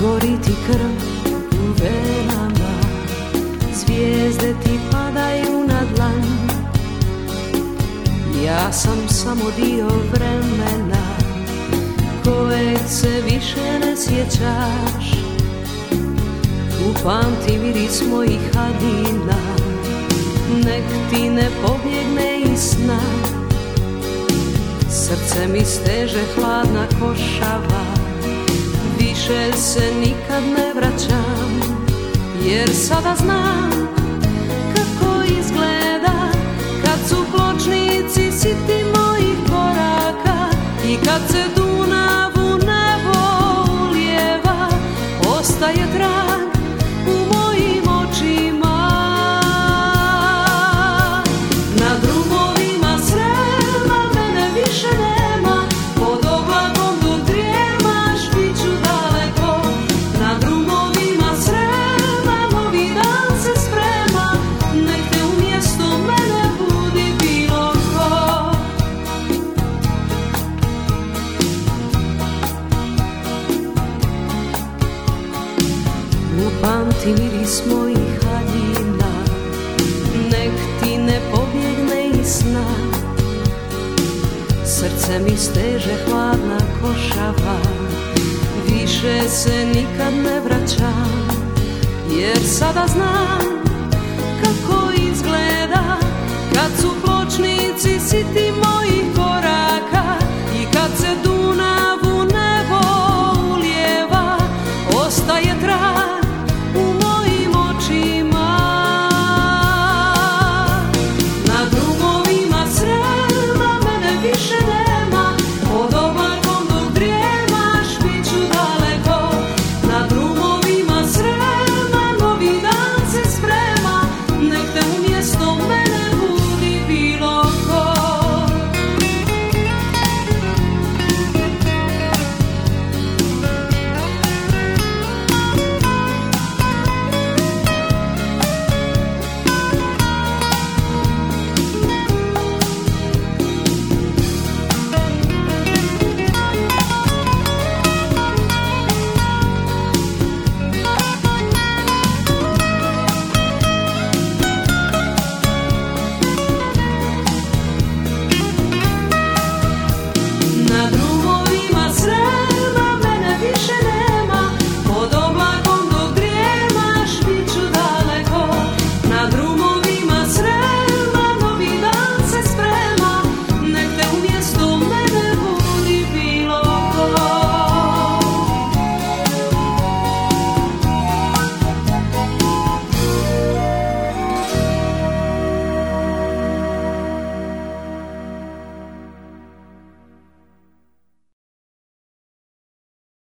gori ti krv u venama, zvijezde ti padaju na dlan. Ja sam samo dio vremena kojeg se više ne sjećaš. Upamti miris mojih haljina, nek ti ne pobjegne iz sna. Srce mi steže hladna košava, više se nikad ne vraćam, jer sada znam kako izgleda kad su pločnici siti mojih koraka i kad se Dunav u nebo ulijeva, ostaje trag u mojim očima. Na drumovima Srema mene više nema, pod oblagom dok drijemaš bit ću daleko. Na drumovima Srema novi dan se sprema, nek te umjesto mene budi bilo ko. Upamti miris mojih haljina, nek ti ne pobjegne iz sna. Srce mi steže hladna košava, više se nikad ne vraćam, jer sada znam kako izgleda kad su pločnici siti